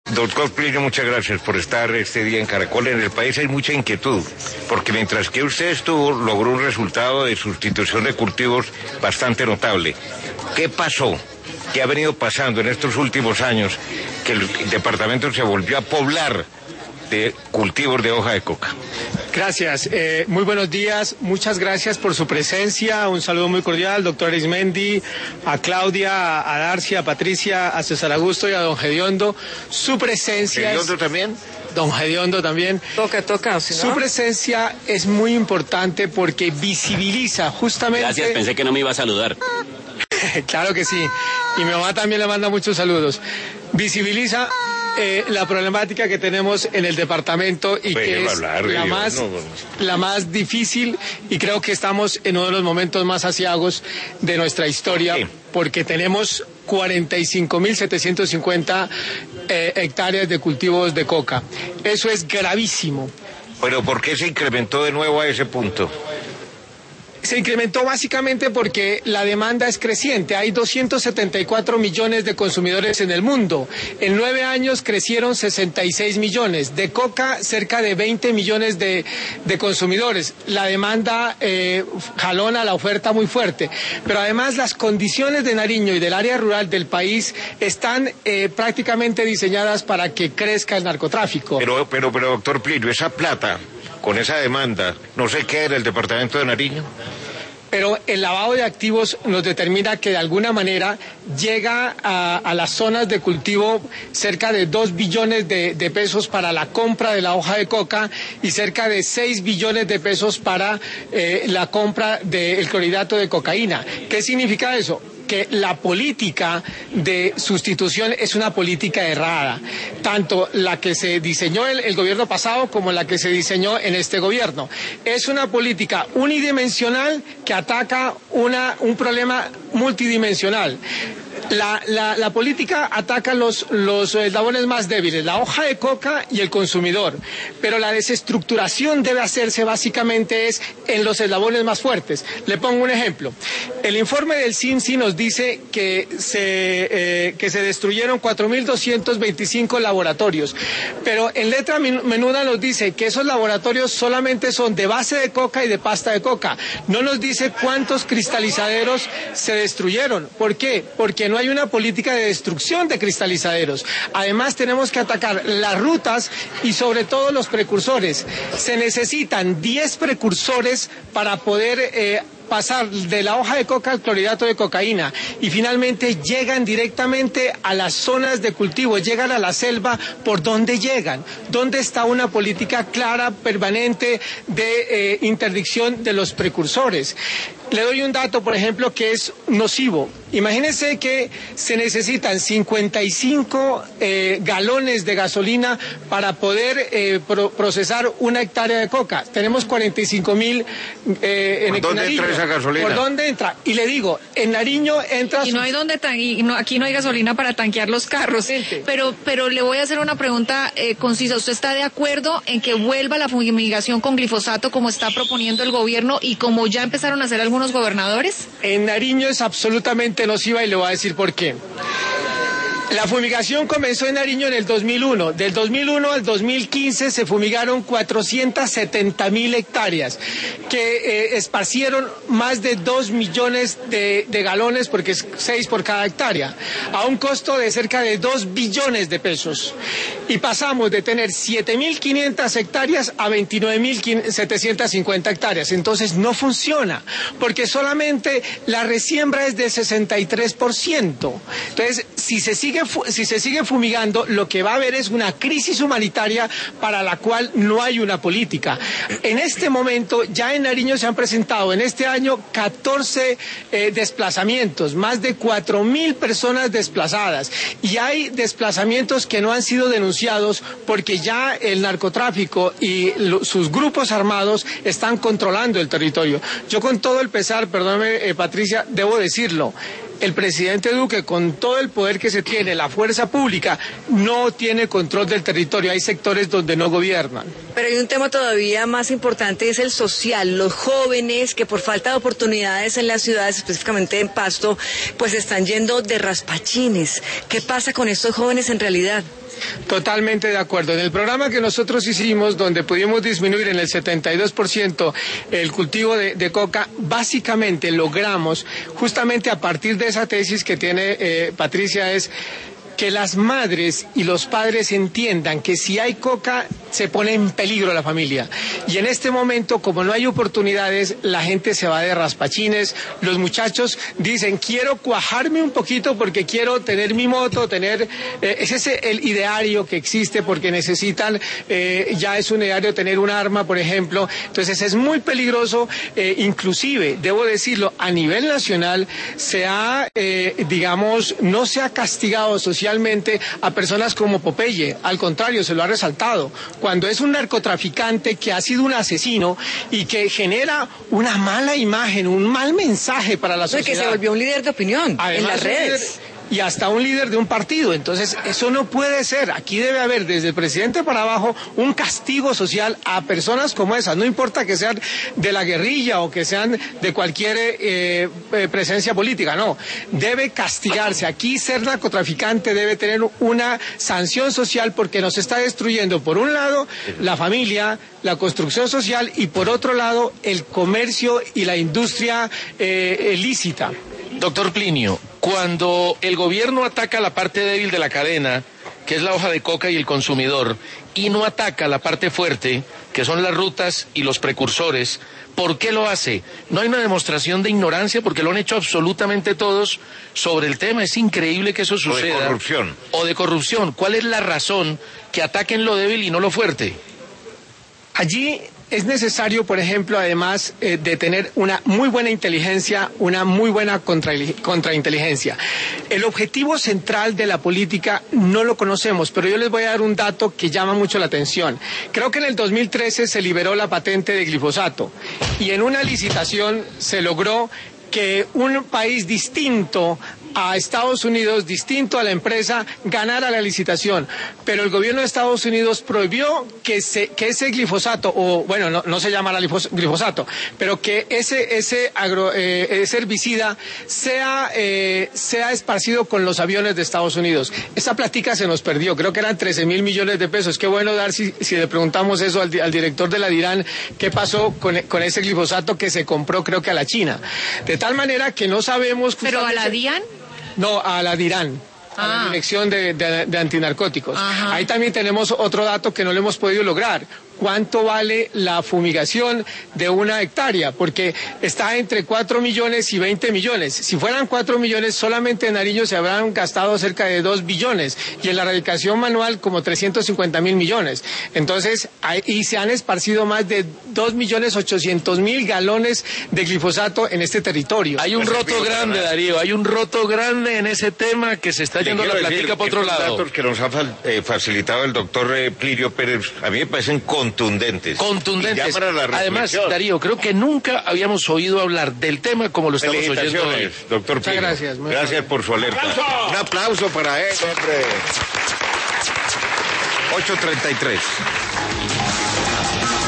Doctor Plinio, muchas gracias por estar este día en Caracol. En el país hay mucha inquietud, porque mientras que usted estuvo, logró un resultado de sustitución de cultivos bastante notable. ¿Qué pasó? ¿Qué ha venido pasando en estos últimos años? Que el departamento se volvió a poblar de cultivos de hoja de coca. Gracias, muy buenos días, muchas gracias por su presencia, un saludo muy cordial, doctor Arismendi, a Claudia, a Darcy, a Patricia, a César Augusto y a don Gediondo. Su presencia ¿Gediondo también? Don Gediondo también. Toca, ¿sí, no? Su presencia es muy importante porque visibiliza justamente... Gracias, pensé que no me iba a saludar. Claro que sí, y mi mamá también le manda muchos saludos. Visibiliza la problemática que tenemos en el departamento y que es la más difícil, y creo que estamos en uno de los momentos más aciagos de nuestra historia, porque tenemos 45.750 hectáreas de cultivos de coca. Eso es gravísimo. Pero ¿por qué se incrementó de nuevo a ese punto? Se incrementó básicamente porque la demanda es creciente. Hay 274 millones de consumidores en el mundo. En 9 años crecieron 66 millones. De coca, cerca de 20 millones de consumidores. La demanda jalona la oferta muy fuerte. Pero además las condiciones de Nariño y del área rural del país están prácticamente diseñadas para que crezca el narcotráfico. Pero doctor Plinio, esa plata, con esa demanda, ¿no se queda en el departamento de Nariño? Pero el lavado de activos nos determina que de alguna manera llega a las zonas de cultivo cerca de 2 billones de pesos para la compra de la hoja de coca y cerca de 6 billones de pesos para la compra del clorhidrato de cocaína. ¿Qué significa eso? Que la política de sustitución es una política errada, tanto la que se diseñó el gobierno pasado como la que se diseñó en este gobierno. Es una política unidimensional que ataca un problema multidimensional. La política ataca los eslabones más débiles, la hoja de coca y el consumidor, pero la desestructuración debe hacerse básicamente en los eslabones más fuertes. Le pongo un ejemplo. El informe del CINSI nos dice que se destruyeron 4.225 laboratorios, pero en letra menuda nos dice que esos laboratorios solamente son de base de coca y de pasta de coca. No nos dice cuántos cristalizaderos se destruyeron. ¿Por qué? Porque no hay una política de destrucción de cristalizaderos. Además, tenemos que atacar las rutas y sobre todo los precursores. Se necesitan 10 precursores para poder pasar de la hoja de coca al clorhidrato de cocaína, y finalmente llegan directamente a las zonas de cultivo, llegan a la selva. ¿Por dónde llegan? ¿Dónde está una política clara, permanente de interdicción de los precursores? Le doy un dato, por ejemplo, que es nocivo. Imagínense que se necesitan 55 galones de gasolina para poder procesar 1 hectárea de coca. Tenemos 45.000 en ¿Por dónde Nariño. entra esa gasolina? ¿Por dónde entra? Y le digo, en Nariño entra... Y no hay aquí no hay gasolina para tanquear los carros. Pero le voy a hacer una pregunta concisa. ¿Usted está de acuerdo en que vuelva la fumigación con glifosato como está proponiendo el gobierno y como ya empezaron a hacer algunos gobernadores? En Nariño es absolutamente nociva y le voy a decir por qué. La fumigación comenzó en Nariño en el 2001. Del 2001 al 2015 se fumigaron 470.000 hectáreas que esparcieron más de 2 millones de galones, porque es 6 por cada hectárea, a un costo de cerca de 2 billones de pesos. Y pasamos de tener 7.500 hectáreas a 29.750 hectáreas. Entonces no funciona, porque solamente la resiembra es de 63%. Entonces, si se sigue fumigando, lo que va a haber es una crisis humanitaria para la cual no hay una política. En este momento, ya en Nariño se han presentado en este año 14 desplazamientos, más de 4.000 personas desplazadas, y hay desplazamientos que no han sido denunciados porque ya el narcotráfico y sus grupos armados están controlando el territorio. Yo, con todo el pesar, perdóname, Patricia, debo decirlo, el presidente Duque, con todo el poder que se tiene, la fuerza pública, no tiene control del territorio. Hay sectores donde no gobiernan. Pero hay un tema todavía más importante, es el social. Los jóvenes que por falta de oportunidades en las ciudades, específicamente en Pasto, pues están yendo de raspachines. ¿Qué pasa con estos jóvenes en realidad? Totalmente de acuerdo. En el programa que nosotros hicimos, donde pudimos disminuir en el 72% el cultivo de coca, básicamente logramos, justamente a partir de esa tesis que tiene Patricia, es que las madres y los padres entiendan que si hay coca se pone en peligro la familia. Y en este momento, como no hay oportunidades, la gente se va de raspachines. Los muchachos dicen, quiero cuajarme un poquito porque quiero tener mi moto, ese es el ideario que existe, porque necesitan, ya es un ideario tener un arma, por ejemplo. Entonces es muy peligroso, inclusive, debo decirlo, a nivel nacional se ha, no se ha castigado socialmente a personas como Popeye. Al contrario, se lo ha resaltado. Cuando es un narcotraficante que ha sido un asesino y que genera una mala imagen, un mal mensaje para la sociedad. Que se volvió un líder de opinión. Además, en las redes. Y hasta un líder de un partido. Entonces, eso no puede ser. Aquí debe haber, desde el presidente para abajo, un castigo social a personas como esas. No importa que sean de la guerrilla o que sean de cualquier presencia política, no. Debe castigarse. Aquí ser narcotraficante debe tener una sanción social, porque nos está destruyendo, por un lado, la familia, la construcción social, y por otro lado, el comercio y la industria lícita. Doctor Plinio, cuando el gobierno ataca la parte débil de la cadena, que es la hoja de coca y el consumidor, y no ataca la parte fuerte, que son las rutas y los precursores, ¿por qué lo hace? ¿No hay una demostración de ignorancia? Porque lo han hecho absolutamente todos sobre el tema. Es increíble que eso suceda. O de corrupción. O de corrupción. ¿Cuál es la razón que ataquen lo débil y no lo fuerte? Allí es necesario, por ejemplo, además de tener una muy buena inteligencia, una muy buena contrainteligencia. El objetivo central de la política no lo conocemos, pero yo les voy a dar un dato que llama mucho la atención. Creo que en el 2013 se liberó la patente de glifosato y en una licitación se logró que un país distinto a Estados Unidos, distinto a la empresa, ganara la licitación. Pero el gobierno de Estados Unidos prohibió que ese glifosato, o bueno, no se llama glifosato, pero que ese herbicida sea esparcido con los aviones de Estados Unidos. Esa plática se nos perdió, creo que eran 13.000 millones de pesos. Qué bueno dar si le preguntamos eso al director de la DIRAN, qué pasó con ese glifosato que se compró, creo que a la China. De tal manera que no sabemos... ¿Pero a la DIAN? No, a la DIRAN, a la Dirección de Antinarcóticos. Ajá. Ahí también tenemos otro dato que no lo hemos podido lograr. ¿Cuánto vale la fumigación de una hectárea? Porque está entre 4 millones y 20 millones. Si fueran 4 millones, solamente en Nariño se habrán gastado cerca de 2 billones. Y en la erradicación manual como 350.000 millones. Entonces, ahí se han esparcido más de 2.800.000 galones de glifosato en este territorio. Hay un roto grande, Darío, hay un roto grande en ese tema que se está yendo la plática por otro lado. Los datos que nos ha facilitado el doctor Plirio Pérez, a mí me parecen contundentes. Contundentes. Además, Darío, creo que nunca habíamos oído hablar del tema como lo estamos oyendo hoy. Doctor Plirio. Gracias. Gracias por su alerta. Un aplauso para él, hombre. 8:33.